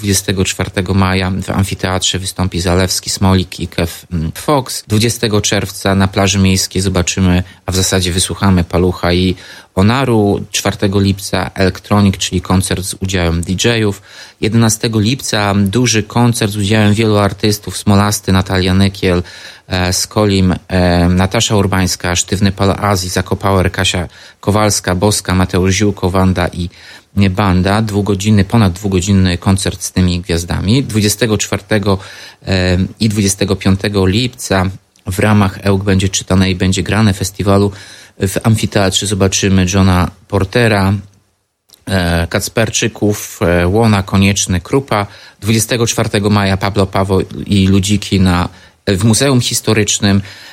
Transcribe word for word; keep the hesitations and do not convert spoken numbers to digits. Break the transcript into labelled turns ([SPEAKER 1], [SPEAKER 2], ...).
[SPEAKER 1] dwudziestego czwartego maja w amfiteatrze wystąpi Zalewski, Smolik i Kev Fox. dwudziestego czerwca na plaży miejskiej zobaczymy, a w zasadzie wysłuchamy Palucha i Onaru. czwartego lipca Electronic, czyli koncert z udziałem D J-ów. jedenastego lipca duży koncert z udziałem wielu artystów: Smolasty, Natalia Nykiel, e, Skolim, e, Natasza Urbańska, Sztywny Pal Azji, Zakopower, Kasia Kowalska, Boska, Mateusz Ziółko, Wanda i Banda. Dwugodzinny, ponad dwugodzinny koncert z tymi gwiazdami. dwudziestego czwartego e, i dwudziestego piątego lipca w ramach E U K będzie czytane i będzie grane festiwalu w amfiteatrze zobaczymy Johna Portera, e, Kacperczyków, e, Łona, Konieczny, Krupa. dwudziestego czwartego maja Pablo Paweł i Ludziki na w Muzeum Historycznym.